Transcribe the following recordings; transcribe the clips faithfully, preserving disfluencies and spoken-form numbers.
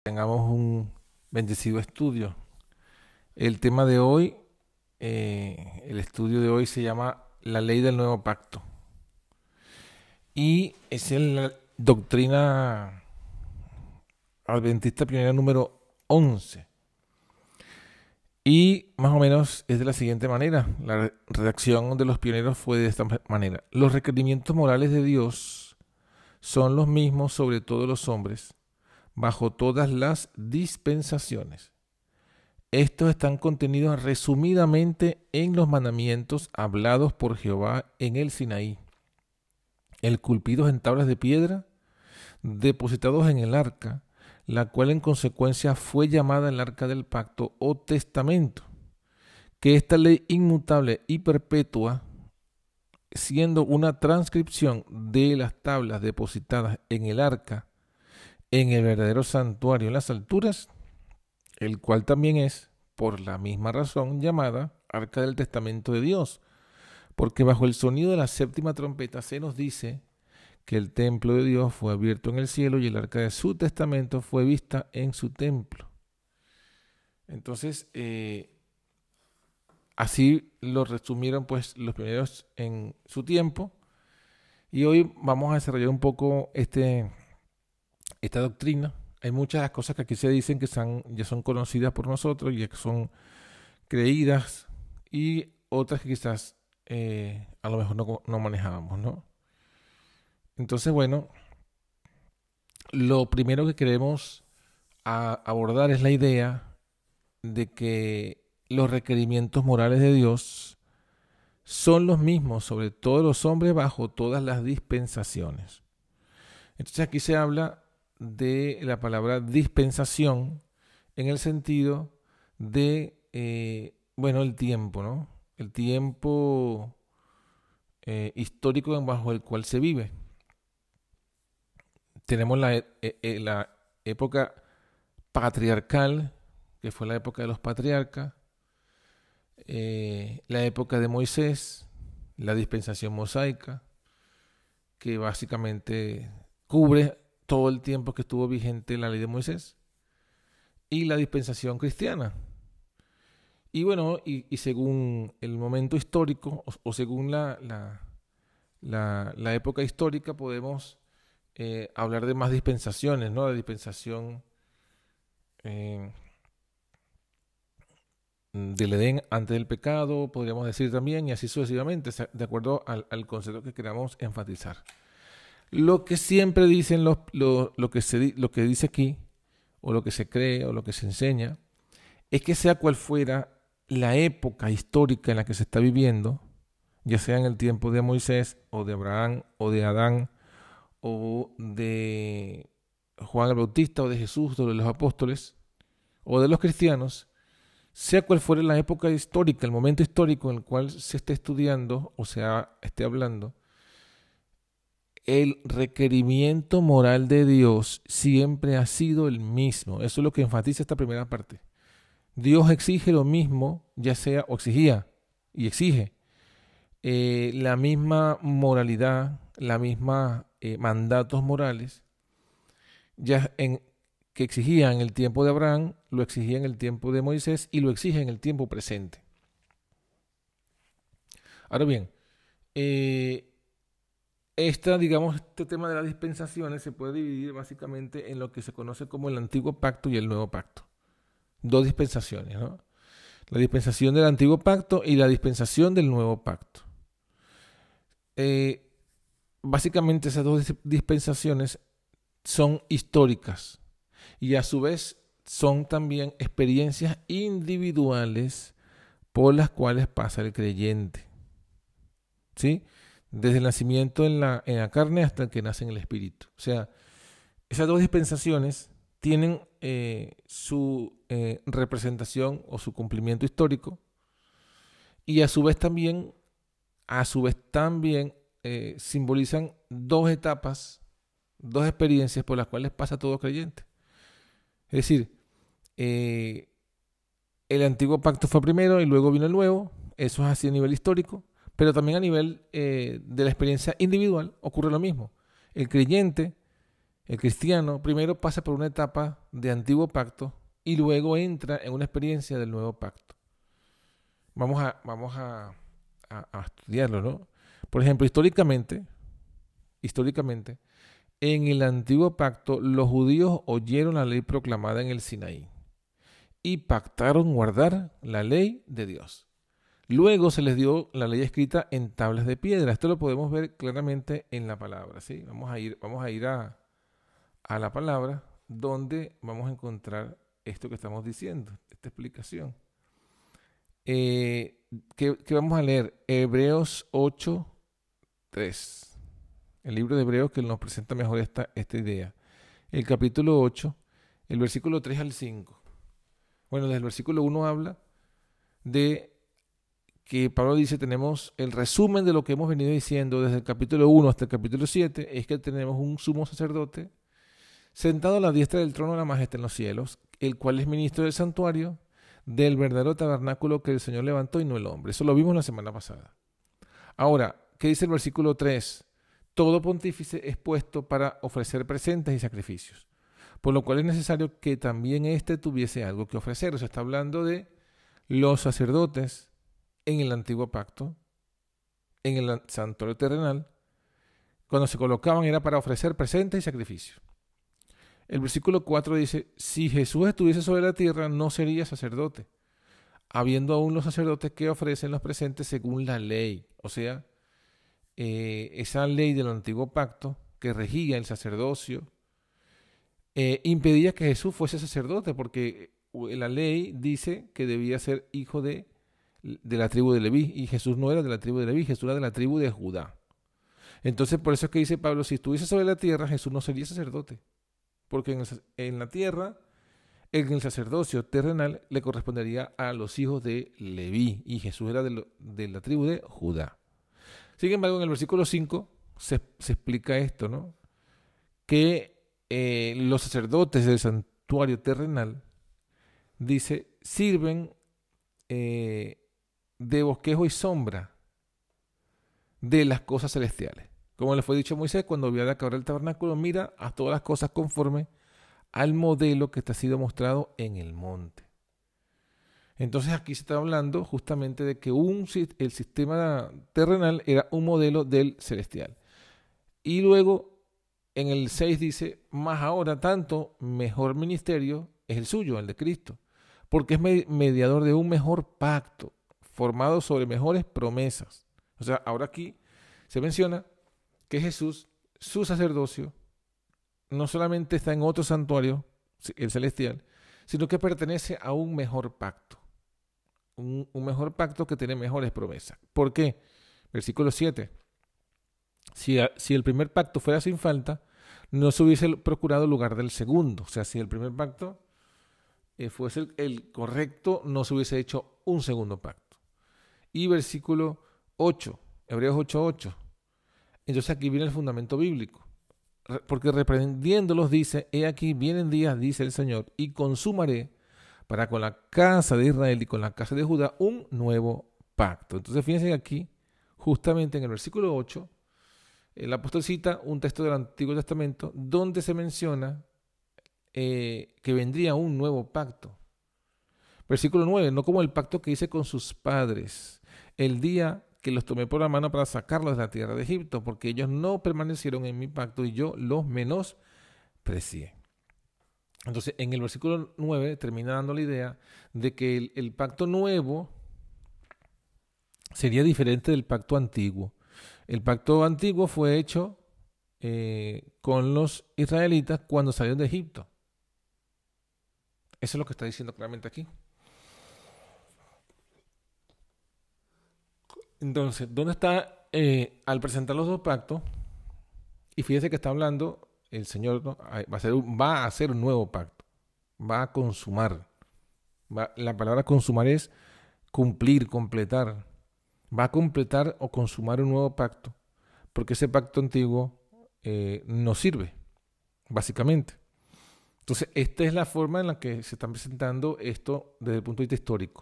tengamos un bendecido estudio. El tema de hoy, eh, el estudio de hoy se llama La Ley del Nuevo Pacto. Y es la doctrina adventista pionera número once. Y más o menos es de la siguiente manera. La redacción de los pioneros fue de esta manera. Los requerimientos morales de Dios son los mismos sobre todos los hombres, bajo todas las dispensaciones. Estos están contenidos resumidamente en los mandamientos hablados por Jehová en el Sinaí, esculpidos en tablas de piedra, depositados en el arca, la cual en consecuencia fue llamada el arca del pacto o testamento, que esta ley inmutable y perpetua, siendo una transcripción de las tablas depositadas en el arca, en el verdadero santuario en las alturas, el cual también es, por la misma razón, llamada Arca del Testamento de Dios, porque bajo el sonido de la séptima trompeta se nos dice que el templo de Dios fue abierto en el cielo y el arca de su testamento fue vista en su templo. Entonces, eh, así lo resumieron pues los pioneros en su tiempo, y hoy vamos a desarrollar un poco este, esta doctrina. Hay muchas cosas que aquí se dicen que son, ya son conocidas por nosotros, ya que son creídas, y otras que quizás eh, a lo mejor no, no manejábamos, ¿no? Entonces, bueno, lo primero que queremos a abordar es la idea de que los requerimientos morales de Dios son los mismos sobre todos los hombres bajo todas las dispensaciones. Entonces aquí se habla de la palabra dispensación en el sentido de, eh, bueno, el tiempo, ¿no? El tiempo eh, histórico bajo el cual se vive. Tenemos la, eh, la época patriarcal, que fue la época de los patriarcas, eh, la época de Moisés, la dispensación mosaica, que básicamente cubre todo el tiempo que estuvo vigente la ley de Moisés, y la dispensación cristiana. Y bueno, y, y según el momento histórico, o, o según la, la, la, la época histórica, podemos eh, hablar de más dispensaciones, ¿no? La dispensación eh, del Edén antes del pecado, podríamos decir también, y así sucesivamente, de acuerdo al, al concepto que queramos enfatizar. Lo que siempre dicen los, lo, lo, que se, lo que dice aquí, o lo que se cree, o lo que se enseña, es que sea cual fuera la época histórica en la que se está viviendo, ya sea en el tiempo de Moisés, o de Abraham, o de Adán, o de Juan el Bautista, o de Jesús, o de los apóstoles, o de los cristianos, sea cual fuera la época histórica, el momento histórico en el cual se esté estudiando, o sea, esté hablando, el requerimiento moral de Dios siempre ha sido el mismo. Eso es lo que enfatiza esta primera parte. Dios exige lo mismo, ya sea, o exigía, y exige, eh, la misma moralidad, la misma eh, mandatos morales, ya en, que exigía en el tiempo de Abraham, lo exigía en el tiempo de Moisés, y lo exige en el tiempo presente. Ahora bien, eh, Esta, digamos, este tema de las dispensaciones se puede dividir básicamente en lo que se conoce como el Antiguo Pacto y el Nuevo Pacto. Dos dispensaciones, ¿no? La dispensación del Antiguo Pacto y la dispensación del Nuevo Pacto. Eh, básicamente esas dos dispensaciones son históricas y a su vez son también experiencias individuales por las cuales pasa el creyente, ¿sí? Desde el nacimiento en la, en la carne hasta el que nace en el espíritu. O sea, esas dos dispensaciones tienen eh, su eh, representación o su cumplimiento histórico, y a su vez también, a su vez también eh, simbolizan dos etapas, dos experiencias por las cuales pasa todo creyente. Es decir, eh, el antiguo pacto fue primero y luego vino el nuevo. Eso es así a nivel histórico. Pero también a nivel eh, de la experiencia individual ocurre lo mismo. El creyente El cristiano primero pasa por una etapa de antiguo pacto y luego entra en una experiencia del nuevo pacto. Vamos a, vamos a, a, a estudiarlo, ¿no? Por ejemplo, históricamente, históricamente, en el antiguo pacto, los judíos oyeron la ley proclamada en el Sinaí y pactaron guardar la ley de Dios. Luego se les dio la ley escrita en tablas de piedra. Esto lo podemos ver claramente en la palabra, ¿sí? Vamos a ir, vamos a, ir a, a la palabra donde vamos a encontrar esto que estamos diciendo, esta explicación. Eh, ¿qué, qué vamos a leer? Hebreos ocho, tres. El libro de Hebreos que nos presenta mejor esta, esta idea. El capítulo ocho, el versículo tres al cinco. Bueno, desde el versículo uno habla de que Pablo dice, tenemos el resumen de lo que hemos venido diciendo desde el capítulo uno hasta el capítulo siete, es que tenemos un sumo sacerdote sentado a la diestra del trono de la majestad en los cielos, el cual es ministro del santuario, del verdadero tabernáculo que el Señor levantó y no el hombre. Eso lo vimos la semana pasada. Ahora, ¿qué dice el versículo tres? Todo pontífice es puesto para ofrecer presentes y sacrificios, por lo cual es necesario que también éste tuviese algo que ofrecer. O sea, está hablando de los sacerdotes en el antiguo pacto, en el santuario terrenal, cuando se colocaban era para ofrecer presentes y sacrificios. El versículo cuatro dice, si Jesús estuviese sobre la tierra, no sería sacerdote, habiendo aún los sacerdotes que ofrecen los presentes según la ley. O sea, eh, esa ley del antiguo pacto que regía el sacerdocio, eh, impedía que Jesús fuese sacerdote, porque la ley dice que debía ser hijo de, de la tribu de Leví, y Jesús no era de la tribu de Leví, Jesús era de la tribu de Judá. Entonces, por eso es que dice Pablo, si estuviese sobre la tierra, Jesús no sería sacerdote, porque en, el, en la tierra, en el sacerdocio terrenal, le correspondería a los hijos de Leví, y Jesús era de, lo, de la tribu de Judá. Sin embargo, en el versículo cinco se, se explica esto, ¿no? Que eh, los sacerdotes del santuario terrenal, dice, sirven eh, de bosquejo y sombra de las cosas celestiales. Como le fue dicho a Moisés cuando vio de acabar el tabernáculo, mira a todas las cosas conforme al modelo que te ha sido mostrado en el monte. Entonces aquí se está hablando justamente de que un, el sistema terrenal era un modelo del celestial. Y luego en el seis dice, más ahora tanto mejor ministerio es el suyo, el de Cristo, porque es mediador de un mejor pacto, formado sobre mejores promesas. O sea, ahora aquí se menciona que Jesús, su sacerdocio, no solamente está en otro santuario, el celestial, sino que pertenece a un mejor pacto. Un, un mejor pacto que tiene mejores promesas. ¿Por qué? Versículo siete. Si, a, si el primer pacto fuera sin falta, no se hubiese procurado el lugar del segundo. O sea, si el primer pacto eh, fuese el, el correcto, no se hubiese hecho un segundo pacto. Y versículo ocho, Hebreos ocho ocho. Entonces aquí viene el fundamento bíblico. Porque reprendiéndolos dice, he aquí vienen días, dice el Señor, y consumaré para con la casa de Israel y con la casa de Judá un nuevo pacto. Entonces fíjense que aquí, justamente en el versículo ocho, el apóstol cita un texto del Antiguo Testamento donde se menciona eh, que vendría un nuevo pacto. Versículo nueve, no como el pacto que hice con sus padres, el día que los tomé por la mano para sacarlos de la tierra de Egipto, porque ellos no permanecieron en mi pacto y yo los menosprecié. Entonces, en el versículo nueve termina dando la idea de que el, el pacto nuevo sería diferente del pacto antiguo. El pacto antiguo fue hecho eh, con los israelitas cuando salieron de Egipto. Eso es lo que está diciendo claramente aquí. Entonces, ¿dónde está eh, al presentar los dos pactos? Y fíjese que está hablando el Señor, ¿no? va, a hacer un, va a hacer un nuevo pacto, va a consumar. Va, la palabra consumar es cumplir, completar. Va a completar o consumar un nuevo pacto, porque ese pacto antiguo eh, no sirve, básicamente. Entonces, esta es la forma en la que se está presentando esto desde el punto de vista histórico.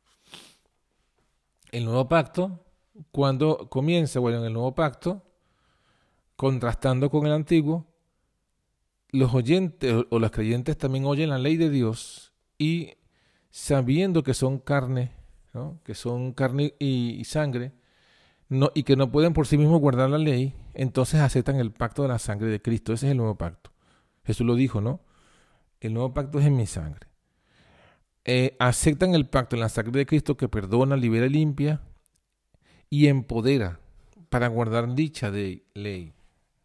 El nuevo pacto, cuando comienza, bueno, en el nuevo pacto, contrastando con el antiguo, los oyentes o los creyentes también oyen la ley de Dios y sabiendo que son carne, ¿no? Que son carne y, y sangre, no, y que no pueden por sí mismos guardar la ley, entonces aceptan el pacto de la sangre de Cristo. Ese es el nuevo pacto. Jesús lo dijo, ¿no? El nuevo pacto es en mi sangre. Eh, aceptan el pacto en la sangre de Cristo que perdona, libera, limpia y empodera para guardar dicha de ley.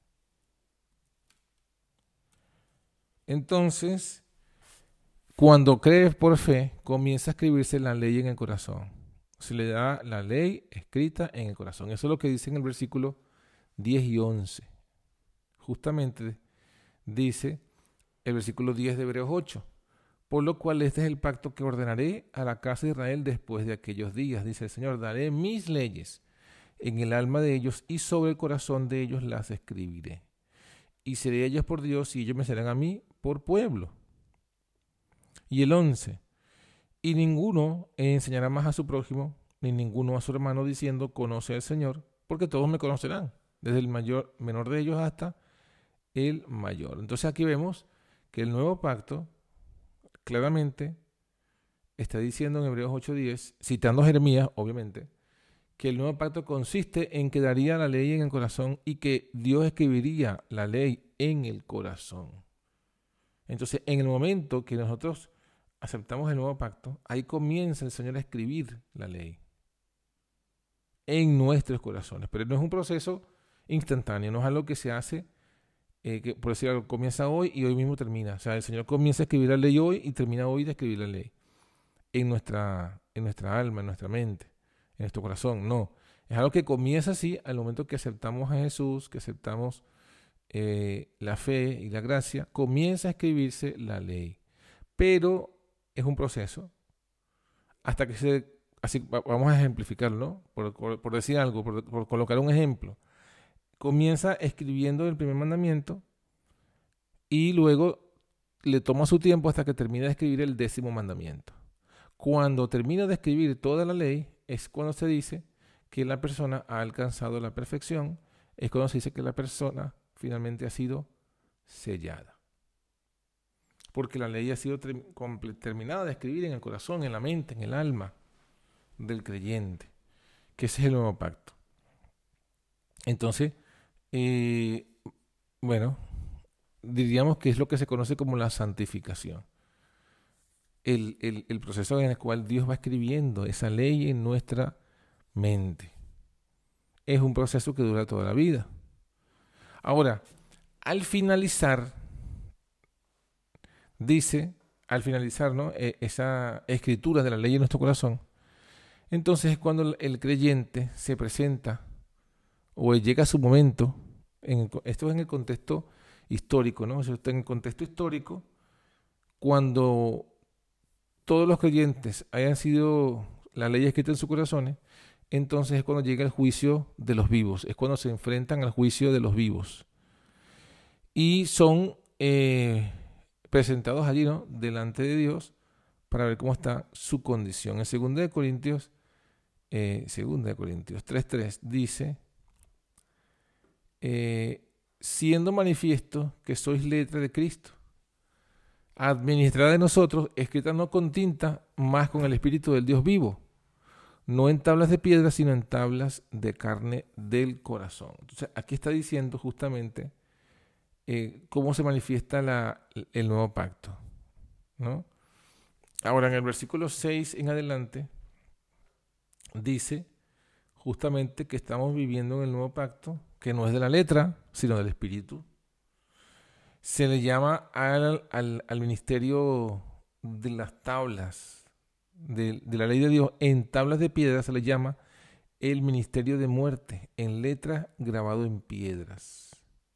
Entonces, cuando crees por fe, comienza a escribirse la ley en el corazón. Se le da la ley escrita en el corazón. Eso es lo que dice en el versículo diez y once. Justamente dice el versículo diez de Hebreos ocho. Por lo cual este es el pacto que ordenaré a la casa de Israel después de aquellos días. Dice el Señor, daré mis leyes en el alma de ellos y sobre el corazón de ellos las escribiré. Y seré ellos por Dios y ellos me serán a mí por pueblo. Y el once. Y ninguno enseñará más a su prójimo, ni ninguno a su hermano, diciendo, conoce al Señor, porque todos me conocerán, desde el mayor, menor de ellos hasta el mayor. Entonces aquí vemos que el nuevo pacto claramente está diciendo en Hebreos ocho diez, citando a Jeremías, obviamente, que el nuevo pacto consiste en que daría la ley en el corazón y que Dios escribiría la ley en el corazón. Entonces, en el momento que nosotros aceptamos el nuevo pacto, ahí comienza el Señor a escribir la ley en nuestros corazones. Pero no es un proceso instantáneo, no es algo que se hace, eh, que por decir algo, comienza hoy y hoy mismo termina. O sea, el Señor comienza a escribir la ley hoy y termina hoy de escribir la ley en nuestra, en nuestra alma, en nuestra mente, en nuestro corazón. No, es algo que comienza así al momento que aceptamos a Jesús, que aceptamos eh, la fe y la gracia, comienza a escribirse la ley. Pero es un proceso hasta que se, así vamos a ejemplificarlo, ¿no? por, por, por decir algo, por, por colocar un ejemplo. Comienza escribiendo el primer mandamiento y luego le toma su tiempo hasta que termina de escribir el décimo mandamiento. Cuando termina de escribir toda la ley es cuando se dice que la persona ha alcanzado la perfección, es cuando se dice que la persona finalmente ha sido sellada. Porque la ley ha sido terminada de escribir en el corazón, en la mente, en el alma del creyente, que ese es el nuevo pacto. Entonces, eh, bueno, diríamos que es lo que se conoce como la santificación. El, el, el proceso en el cual Dios va escribiendo esa ley en nuestra mente. Es un proceso que dura toda la vida. Ahora, al finalizar, dice, al finalizar, ¿no? Eh, esa escritura de la ley en nuestro corazón, entonces es cuando el creyente se presenta o llega a su momento, en el, esto es en el contexto histórico, ¿no? Eso está en el contexto histórico, cuando todos los creyentes hayan sido la ley escrita en sus corazones, entonces es cuando llega el juicio de los vivos, es cuando se enfrentan al juicio de los vivos. Y son eh, presentados allí, ¿no? Delante de Dios para ver cómo está su condición. En segunda de Corintios, eh, segunda de Corintios tres tres dice, eh, siendo manifiesto que sois letra de Cristo, administrada de nosotros, escrita no con tinta, más con el Espíritu del Dios vivo, no en tablas de piedra, sino en tablas de carne del corazón. Entonces, aquí está diciendo justamente eh, cómo se manifiesta la, el nuevo pacto, ¿no? Ahora, en el versículo seis en adelante, dice justamente que estamos viviendo en el nuevo pacto, que no es de la letra, sino del Espíritu. Se le llama al, al, al ministerio de las tablas, de, de la ley de Dios, en tablas de piedra se le llama el ministerio de muerte, en letra grabado en piedras.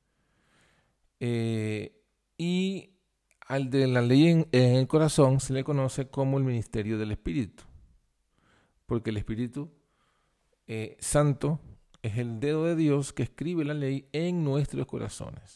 Eh, y al de la ley en, en el corazón se le conoce como el ministerio del Espíritu, porque el Espíritu eh, Santo es el dedo de Dios que escribe la ley en nuestros corazones.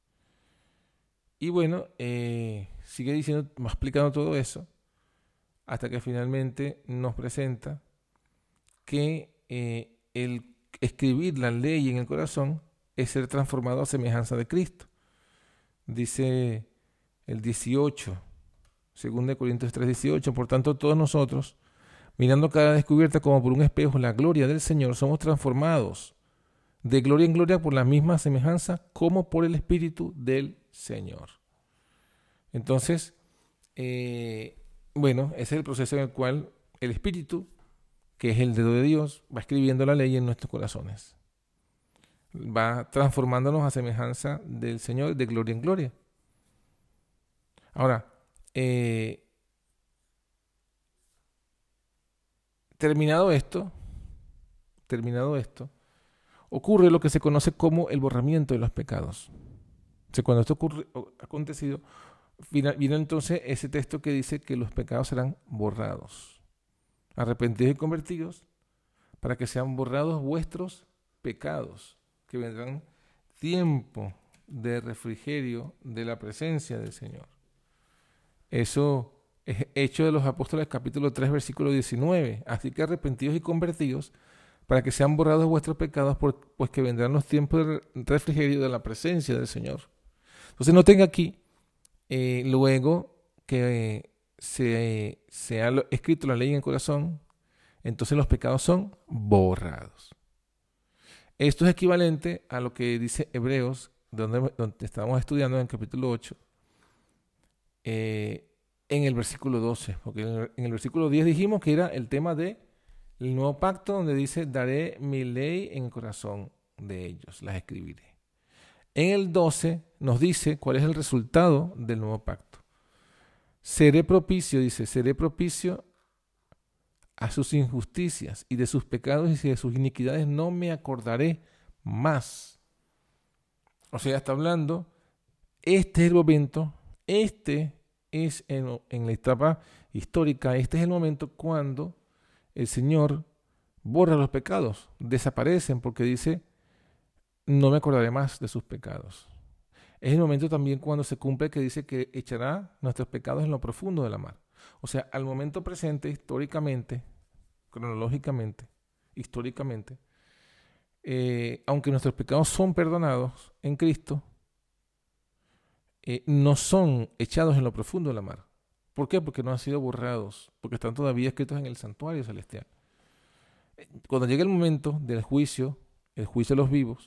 Y bueno, eh, sigue diciendo, más explicando todo eso, hasta que finalmente nos presenta que eh, el escribir la ley en el corazón es ser transformado a semejanza de Cristo. Dice el dieciocho, según de Corintios tres dieciocho, por tanto todos nosotros, mirando cada descubierta como por un espejo la gloria del Señor, somos transformados de gloria en gloria por la misma semejanza como por el Espíritu del Señor. Entonces, eh, bueno, ese es el proceso en el cual el Espíritu, que es el dedo de Dios, va escribiendo la ley en nuestros corazones. Va transformándonos a semejanza del Señor de gloria en gloria. Ahora, eh, terminado esto, terminado esto, ocurre lo que se conoce como el borramiento de los pecados. O sea, cuando esto ocurre, ha acontecido, viene, viene entonces ese texto que dice que los pecados serán borrados. Arrepentidos y convertidos, para que sean borrados vuestros pecados, que vendrán tiempo de refrigerio de la presencia del Señor. Eso es Hechos de los Apóstoles capítulo tres, versículo diecinueve. Así que arrepentidos y convertidos, para que sean borrados vuestros pecados, por, pues que vendrán los tiempos de refrigerio de la presencia del Señor. Entonces noten aquí, eh, luego que eh, se, se ha escrito la ley en el corazón, entonces los pecados son borrados. Esto es equivalente a lo que dice Hebreos, donde, donde estamos estudiando en el capítulo ocho, eh, en el versículo doce, porque en el, en el versículo diez dijimos que era el tema del nuevo pacto, donde dice, daré mi ley en el corazón de ellos, las escribiré. En el doce nos dice cuál es el resultado del nuevo pacto. Seré propicio, dice, seré propicio a sus injusticias y de sus pecados y de sus iniquidades no me acordaré más. O sea, está hablando, este es el momento, este es en, en la etapa histórica, este es el momento cuando el Señor borra los pecados, desaparecen, porque dice, no me acordaré más de sus pecados. Es el momento también cuando se cumple que dice que echará nuestros pecados en lo profundo de la mar. O sea, al momento presente, históricamente, cronológicamente, históricamente, eh, aunque nuestros pecados son perdonados en Cristo, eh, no son echados en lo profundo de la mar. ¿Por qué? Porque no han sido borrados, porque están todavía escritos en el santuario celestial. Cuando llegue el momento del juicio, el juicio de los vivos,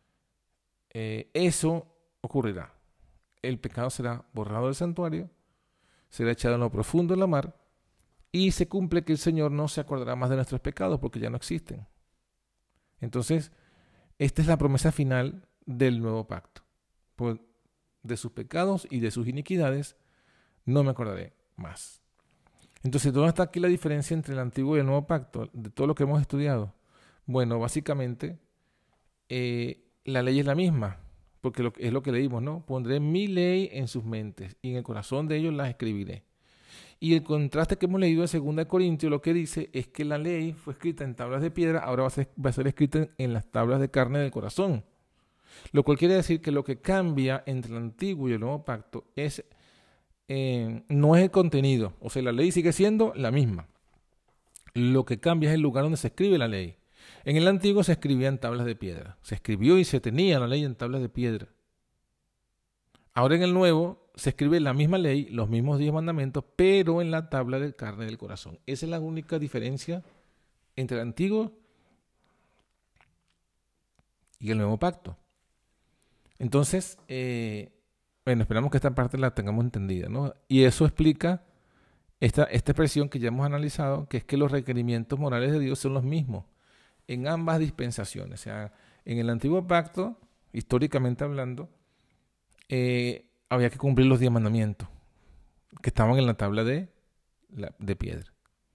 eh, eso ocurrirá. El pecado será borrado del santuario, será echado en lo profundo de la mar, y se cumple que el Señor no se acordará más de nuestros pecados porque ya no existen. Entonces, esta es la promesa final del nuevo pacto. Pues de sus pecados y de sus iniquidades no me acordaré más. Entonces, ¿dónde está aquí la diferencia entre el antiguo y el nuevo pacto? De todo lo que hemos estudiado. Bueno, básicamente, eh, la ley es la misma, porque lo, es lo que leímos, ¿no? Pondré mi ley en sus mentes y en el corazón de ellos las escribiré. Y el contraste que hemos leído en segunda de Corintios lo que dice es que la ley fue escrita en tablas de piedra, ahora va a ser, va a ser escrita en, en las tablas de carne del corazón. Lo cual quiere decir que lo que cambia entre el antiguo y el nuevo pacto es, eh, no es el contenido. O sea, la ley sigue siendo la misma. Lo que cambia es el lugar donde se escribe la ley. En el antiguo se escribía en tablas de piedra. Se escribió y se tenía la ley en tablas de piedra. Ahora en el nuevo se escribe la misma ley, los mismos diez mandamientos, pero en la tabla de carne del corazón. Esa es la única diferencia entre el antiguo y el nuevo pacto. Entonces, eh, bueno, esperamos que esta parte la tengamos entendida, ¿no? Y eso explica esta, esta expresión que ya hemos analizado, que es que los requerimientos morales de Dios son los mismos en ambas dispensaciones. O sea, en el antiguo pacto, históricamente hablando, eh, había que cumplir los diez mandamientos que estaban en la tabla de, la, de piedra.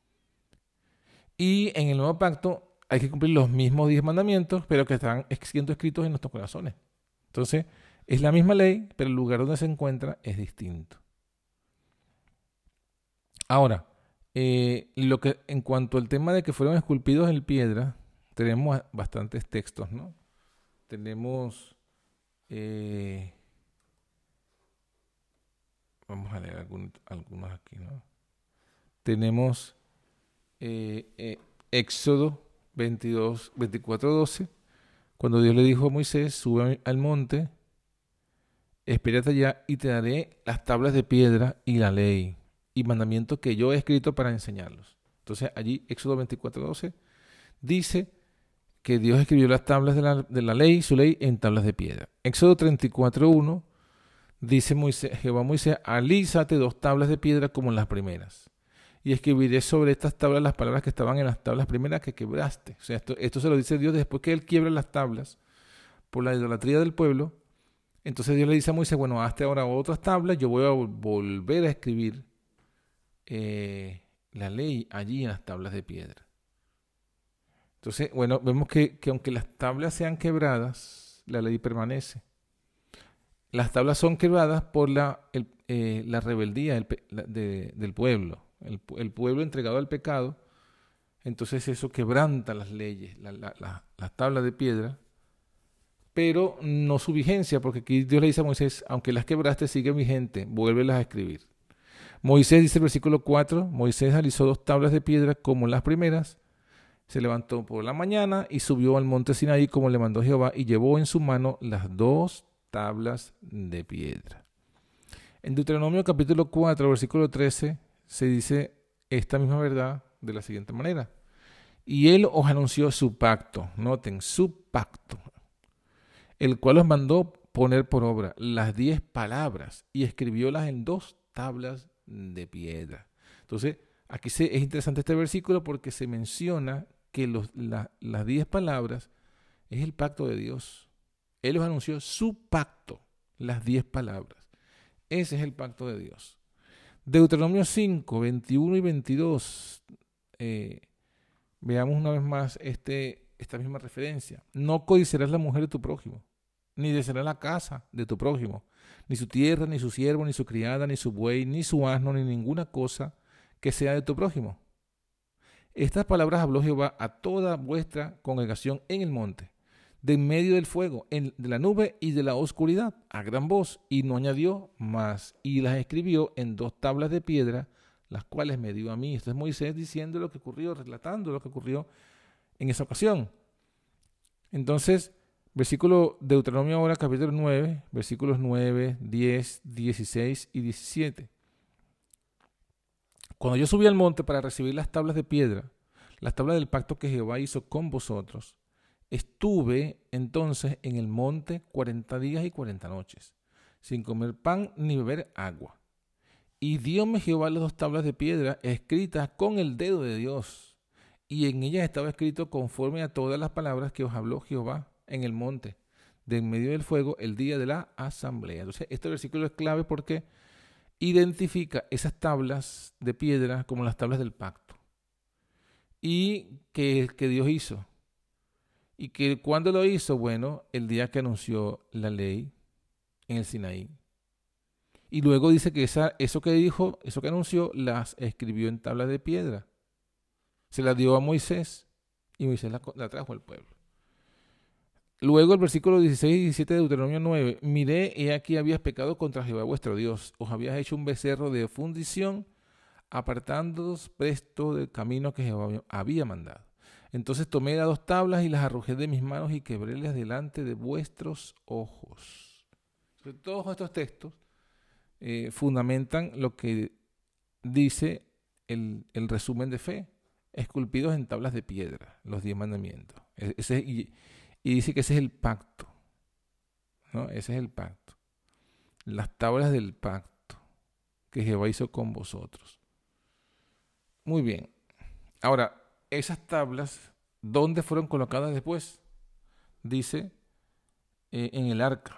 Y en el nuevo pacto hay que cumplir los mismos diez mandamientos, pero que están siendo escritos en nuestros corazones. Entonces, es la misma ley, pero el lugar donde se encuentra es distinto. Ahora, eh, lo que, en cuanto al tema de que fueron esculpidos en piedra, tenemos bastantes textos, ¿no? Tenemos... Eh, Vamos a leer algún, algunos aquí, ¿no? Tenemos eh, eh, Éxodo veintidós, veinticuatro, doce, cuando Dios le dijo a Moisés, sube al monte Espérate allá y te daré las tablas de piedra y la ley y mandamientos que yo he escrito para enseñarlos. Entonces allí, Éxodo veinticuatro doce, dice que Dios escribió las tablas de la, de la ley, su ley, en tablas de piedra. Éxodo treinta y cuatro uno, dice Moisés, Jehová a Moisés, alízate dos tablas de piedra como en las primeras. Y escribiré sobre estas tablas las palabras que estaban en las tablas primeras que quebraste. O sea, esto, esto se lo dice Dios después que él quiebra las tablas por la idolatría del pueblo. Entonces Dios le dice a Moisés, bueno, hazte ahora otras tablas, yo voy a volver a escribir eh, la ley allí en las tablas de piedra. Entonces, bueno, vemos que, que aunque las tablas sean quebradas, la ley permanece. Las tablas son quebradas por la, el, eh, la rebeldía del, la, de, del pueblo. El, el pueblo entregado al pecado, entonces eso quebranta las leyes, la, la, la, las tablas de piedra, pero no su vigencia, porque aquí Dios le dice a Moisés, aunque las quebraste, sigue vigente, vuélvelas a escribir. Moisés, dice el versículo cuatro, Moisés alisó dos tablas de piedra como las primeras, se levantó por la mañana y subió al monte Sinaí como le mandó Jehová y llevó en su mano las dos tablas de piedra. En Deuteronomio capítulo cuatro, versículo trece, se dice esta misma verdad de la siguiente manera. Y él os anunció su pacto, noten, su pacto, el cual os mandó poner por obra las diez palabras y escribiólas en dos tablas de piedra. Entonces, aquí se, es interesante este versículo porque se menciona que los, la, las diez palabras es el pacto de Dios. Él os anunció su pacto, las diez palabras. Ese es el pacto de Dios. Deuteronomio cinco, veintiuno y veintidós. Eh, veamos una vez más este, esta misma referencia. No codiciarás la mujer de tu prójimo, ni desearás la casa de tu prójimo, ni su tierra, ni su siervo, ni su criada, ni su buey, ni su asno, ni ninguna cosa que sea de tu prójimo. Estas palabras habló Jehová a toda vuestra congregación en el monte, de en medio del fuego, en, de la nube y de la oscuridad, a gran voz, y no añadió más, y las escribió en dos tablas de piedra, las cuales me dio a mí. Esto es Moisés diciendo lo que ocurrió, relatando lo que ocurrió en esa ocasión. Entonces, versículo Deuteronomio ahora, capítulo nueve, versículos nueve, diez, dieciséis y diecisiete. Cuando yo subí al monte para recibir las tablas de piedra, las tablas del pacto que Jehová hizo con vosotros, estuve entonces en el monte cuarenta días y cuarenta noches, sin comer pan ni beber agua. Y dióme Jehová las dos tablas de piedra escritas con el dedo de Dios, y en ellas estaba escrito conforme a todas las palabras que os habló Jehová en el monte, de en medio del fuego, el día de la asamblea. Entonces, este versículo es clave porque identifica esas tablas de piedra como las tablas del pacto. Y que, que Dios hizo. Y que cuando lo hizo, bueno, el día que anunció la ley en el Sinaí. Y luego dice que esa, eso que dijo, eso que anunció, las escribió en tablas de piedra. Se las dio a Moisés y Moisés la, la trajo al pueblo. Luego el versículo dieciséis y diecisiete de Deuteronomio nueve. Miré, he aquí habías pecado contra Jehová vuestro Dios. Os habías hecho un becerro de fundición, apartándoos presto del camino que Jehová había mandado. Entonces tomé las dos tablas y las arrojé de mis manos y quebrélas delante de vuestros ojos. Entonces, todos estos textos eh, fundamentan lo que dice el, el resumen de fe, esculpidos en tablas de piedra, los diez mandamientos. Ese, y, y dice que ese es el pacto, ¿no? Ese es el pacto. Las tablas del pacto que Jehová hizo con vosotros. Muy bien. Ahora, esas tablas, ¿dónde fueron colocadas después? Dice, eh, en el arca.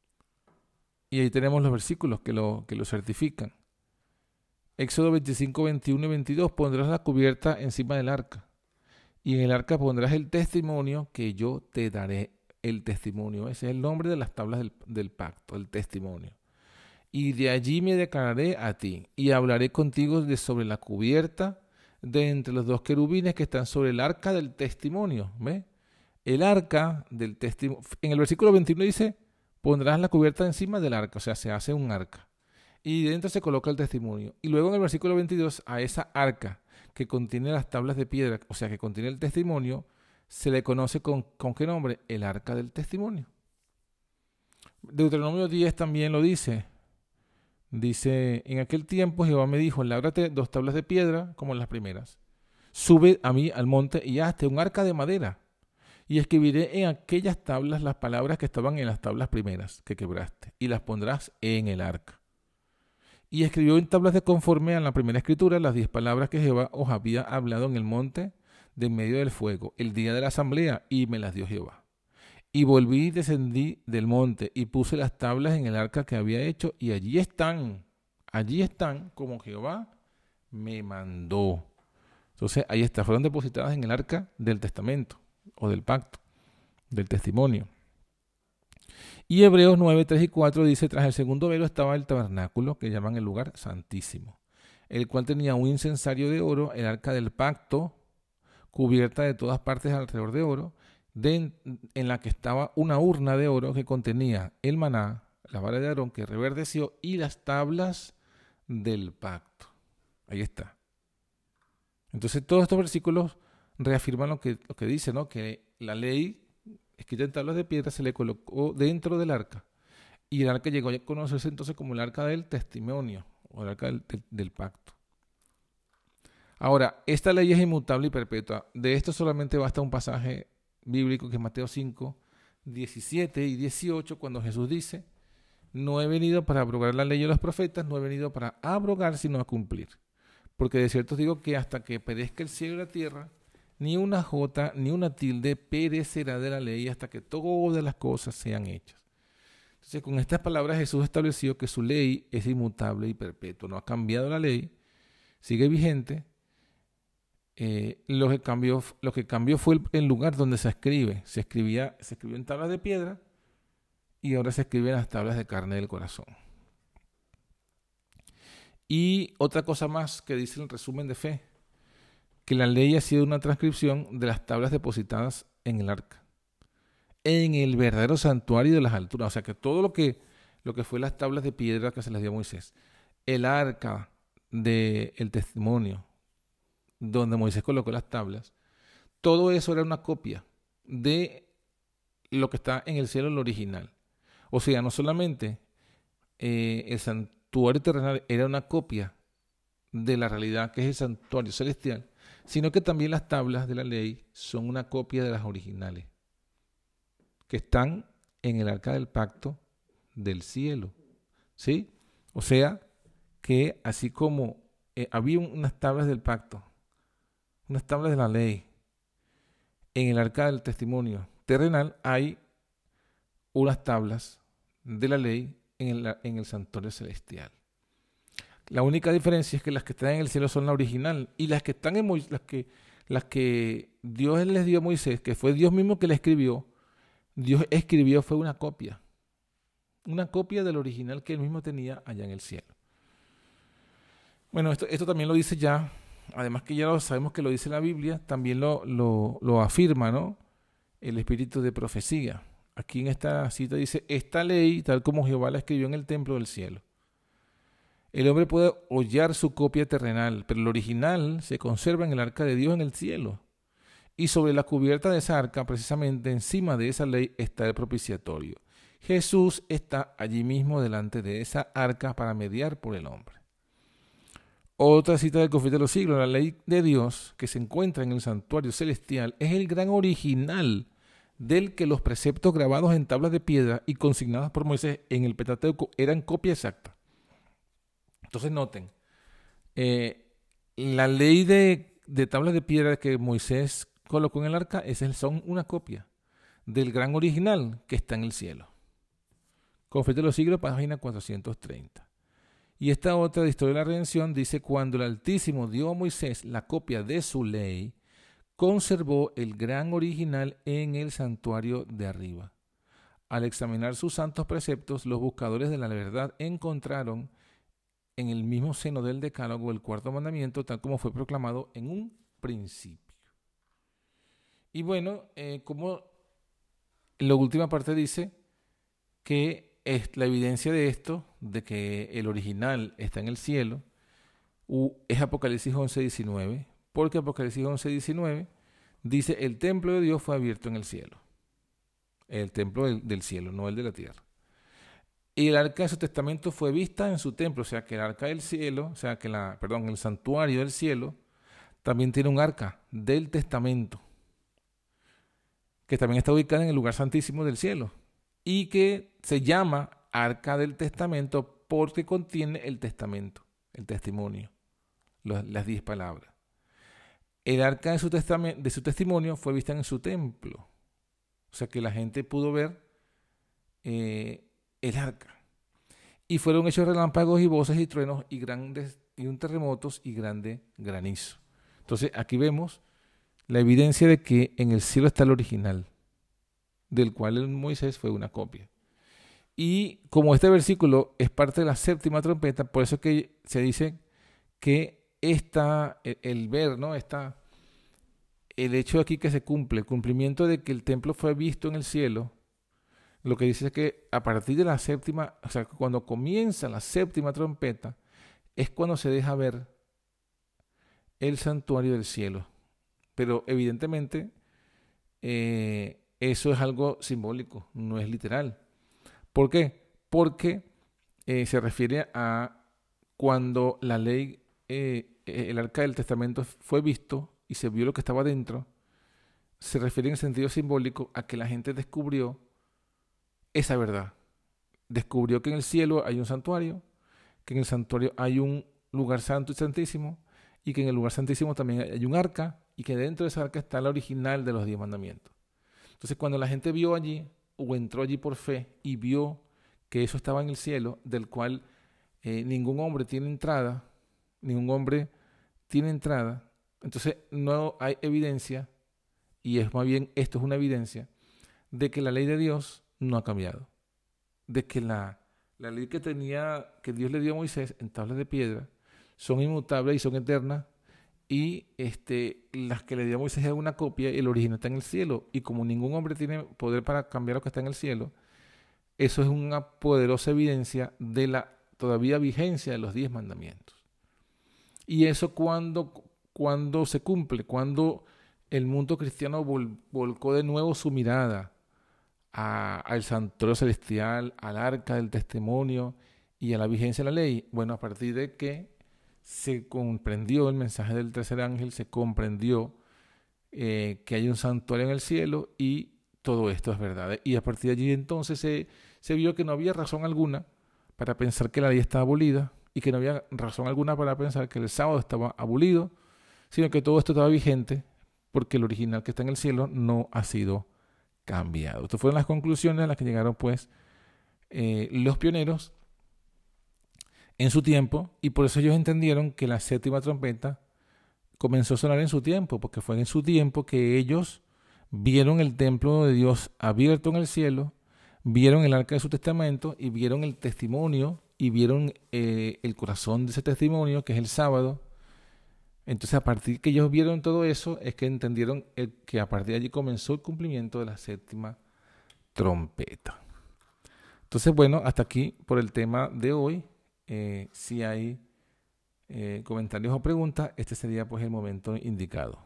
Y ahí tenemos los versículos que lo, que lo certifican. Éxodo veinticinco, veintiuno y veintidós. Pondrás la cubierta encima del arca. Y en el arca pondrás el testimonio que yo te daré. El testimonio. Ese es el nombre de las tablas del, del pacto, el testimonio. Y de allí me declararé a ti. Y hablaré contigo de sobre la cubierta de entre los dos querubines que están sobre el arca del testimonio. ¿Ve? El arca del testimonio. En el versículo veintiuno dice, pondrás la cubierta encima del arca. O sea, se hace un arca. Y dentro se coloca el testimonio. Y luego en el versículo veintidós, a esa arca que contiene las tablas de piedra, o sea, que contiene el testimonio, se le conoce con, ¿con qué nombre? El arca del testimonio. Deuteronomio diez también lo dice. Dice, en aquel tiempo Jehová me dijo, lábrate dos tablas de piedra como las primeras. Sube a mí al monte y hazte un arca de madera. Y escribiré en aquellas tablas las palabras que estaban en las tablas primeras que quebraste, y las pondrás en el arca. Y escribió en tablas de conforme a la primera escritura las diez palabras que Jehová os había hablado en el monte de en medio del fuego, el día de la asamblea, y me las dio Jehová. Y volví y descendí del monte, y puse las tablas en el arca que había hecho, y allí están, allí están como Jehová me mandó. Entonces, ahí está, fueron depositadas en el arca del testamento, o del pacto, del testimonio. Y Hebreos nueve, tres y cuatro dice, tras el segundo velo estaba el tabernáculo, que llaman el lugar santísimo, el cual tenía un incensario de oro, el arca del pacto, cubierta de todas partes alrededor de oro, de, en la que estaba una urna de oro que contenía el maná, la vara de Aarón que reverdeció y las tablas del pacto. Ahí está. Entonces todos estos versículos reafirman lo que, lo que dice, ¿no? Que la ley escrita en tablas de piedra se le colocó dentro del arca. Y el arca llegó a conocerse entonces como el arca del testimonio o el arca del, del, del pacto. Ahora, esta ley es inmutable y perpetua. De esto solamente basta un pasaje bíblico que es Mateo cinco, diecisiete y dieciocho, cuando Jesús dice, no he venido para abrogar la ley de los profetas, no he venido para abrogar, sino a cumplir. Porque de cierto os digo que hasta que perezca el cielo y la tierra, ni una jota, ni una tilde perecerá de la ley hasta que todas las cosas sean hechas. Entonces, con estas palabras Jesús estableció que su ley es inmutable y perpetua. No ha cambiado la ley, sigue vigente. Eh, lo, que cambió, lo que cambió fue el, el lugar donde se escribe. Se escribía, se escribió en tablas de piedra y ahora se escribe en las tablas de carne del corazón. Y otra cosa más que dice el resumen de fe, que la ley ha sido una transcripción de las tablas depositadas en el arca, en el verdadero santuario de las alturas. O sea que todo lo que, lo que fue las tablas de piedra que se les dio a Moisés, el arca del testimonio, donde Moisés colocó las tablas, todo eso era una copia de lo que está en el cielo, el original. O sea, no solamente eh, el santuario terrenal era una copia de la realidad que es el santuario celestial, sino que también las tablas de la ley son una copia de las originales, que están en el arca del pacto del cielo, ¿sí? O sea, que así como eh, había unas tablas del pacto, unas tablas de la ley, en el arca del testimonio terrenal hay unas tablas de la ley en el, en el santuario celestial. La única diferencia es que las que están en el cielo son la original y las que están en Moisés, las que, las que Dios les dio a Moisés, que fue Dios mismo que le escribió, Dios escribió fue una copia, una copia del original que él mismo tenía allá en el cielo. Bueno, esto, esto también lo dice ya, además que ya lo sabemos que lo dice la Biblia, también lo, lo, lo afirma, ¿no? El espíritu de profecía. Aquí en esta cita dice, esta ley, tal como Jehová la escribió en el templo del cielo. El hombre puede hollar su copia terrenal, pero el original se conserva en el arca de Dios en el cielo. Y sobre la cubierta de esa arca, precisamente encima de esa ley, está el propiciatorio. Jesús está allí mismo delante de esa arca para mediar por el hombre. Otra cita del Conflicto de los Siglos, la ley de Dios que se encuentra en el santuario celestial es el gran original del que los preceptos grabados en tablas de piedra y consignados por Moisés en el Pentateuco eran copia exacta. Entonces noten, eh, la ley de, de tablas de piedra que Moisés colocó en el arca es, son una copia del gran original que está en el cielo. Conflicto de los Siglos, página cuatrocientos treinta. Y esta otra de Historia de la Redención dice, cuando el Altísimo dio a Moisés la copia de su ley, conservó el gran original en el santuario de arriba. Al examinar sus santos preceptos, los buscadores de la verdad encontraron en el mismo seno del decálogo el cuarto mandamiento, tal como fue proclamado en un principio. Y bueno, eh, como la última parte dice que es la evidencia de esto, de que el original está en el cielo, es Apocalipsis once diecinueve, porque Apocalipsis once diecinueve dice, el templo de Dios fue abierto en el cielo. El templo del, del cielo, no el de la tierra. y el arca de su testamento fue vista en su templo. O sea que el arca del cielo, o sea que la, perdón, el santuario del cielo también tiene un arca del testamento, que también está ubicada en el lugar santísimo del cielo y que se llama arca del testamento porque contiene el testamento, el testimonio, los, las diez palabras. El arca de su, testamen- de su testimonio fue vista en su templo. O sea que la gente pudo ver eh, el arca. Y fueron hechos relámpagos y voces y truenos y grandes y un terremotos y grande granizo. Entonces aquí vemos la evidencia de que en el cielo está el original, del cual el Moisés fue una copia. Y como este versículo es parte de la séptima trompeta, por eso es que se dice que esta, el, el ver, ¿no? Esta, el hecho de aquí que se cumple, el cumplimiento de que el templo fue visto en el cielo, lo que dice es que a partir de la séptima, o sea, cuando comienza la séptima trompeta, es cuando se deja ver el santuario del cielo. Pero evidentemente eh, eso es algo simbólico, no es literal. ¿Por qué? Porque eh, se refiere a cuando la ley, eh, el arca del testamento fue visto y se vio lo que estaba dentro, se refiere en sentido simbólico a que la gente descubrió esa verdad. Descubrió que en el cielo hay un santuario, que en el santuario hay un lugar santo y santísimo, y que en el lugar santísimo también hay un arca, y que dentro de esa arca está la original de los diez mandamientos. Entonces cuando la gente vio allí, o entró allí por fe, y vio que eso estaba en el cielo, del cual eh, ningún hombre tiene entrada, ningún hombre tiene entrada, entonces no hay evidencia, y es más bien, esto es una evidencia, de que la ley de Dios no ha cambiado, de que la, la ley que tenía, que Dios le dio a Moisés en tablas de piedra, son inmutables y son eternas, y este, las que le dio a Moisés es una copia y el original está en el cielo, y como ningún hombre tiene poder para cambiar lo que está en el cielo, eso es una poderosa evidencia de la todavía vigencia de los diez mandamientos. Y eso cuando, cuando se cumple, cuando el mundo cristiano vol, volcó de nuevo su mirada a, al santuario celestial, al arca del testimonio y a la vigencia de la ley. Bueno, a partir de que se comprendió el mensaje del tercer ángel, se comprendió eh, que hay un santuario en el cielo y todo esto es verdad. Y a partir de allí entonces se, se vio que no había razón alguna para pensar que la ley estaba abolida y que no había razón alguna para pensar que el sábado estaba abolido, sino que todo esto estaba vigente porque el original que está en el cielo no ha sido cambiado. Estas fueron las conclusiones a las que llegaron pues eh, los pioneros en su tiempo, y por eso ellos entendieron que la séptima trompeta comenzó a sonar en su tiempo, porque fue en su tiempo que ellos vieron el templo de Dios abierto en el cielo, vieron el arca de su testamento y vieron el testimonio y vieron eh, el corazón de ese testimonio, que es el sábado. Entonces, a partir que ellos vieron todo eso, es que entendieron el, que a partir de allí comenzó el cumplimiento de la séptima trompeta. Entonces, bueno, hasta aquí por el tema de hoy. Eh, si hay eh, comentarios o preguntas, este sería pues el momento indicado.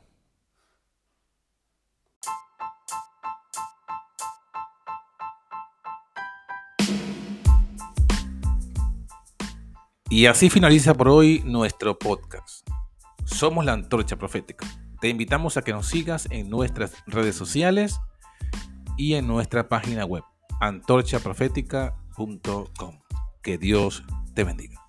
Y así finaliza por hoy nuestro podcast. Somos la Antorcha Profética. Te invitamos a que nos sigas en nuestras redes sociales y en nuestra página web, antorcha profética punto com. Que Dios te bendiga.